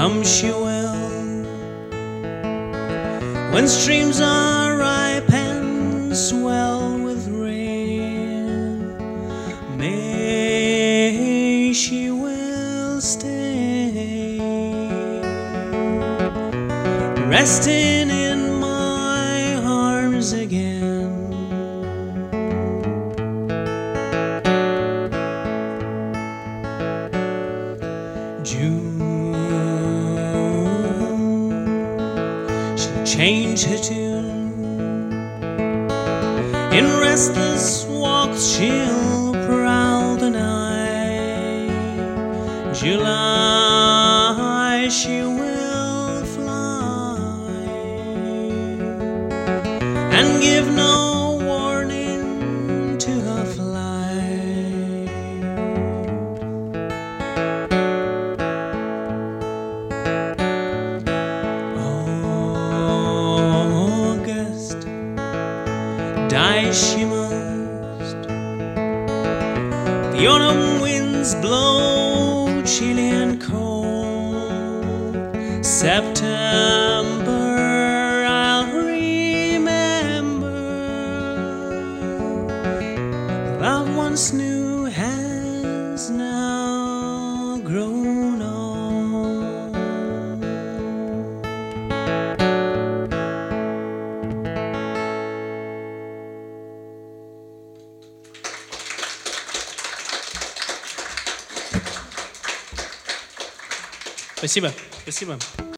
come she will. When streams are ripe and swell with rain, May she will stay, resting in my arms again. June, she'll change her tune. In restless walks she'll prowl the night. July she will fly and give no warning to her flight. Die she must. The autumn winds blow chilly and cold. September I'll remember. The love once knew has now grown old. Спасибо, спасибо.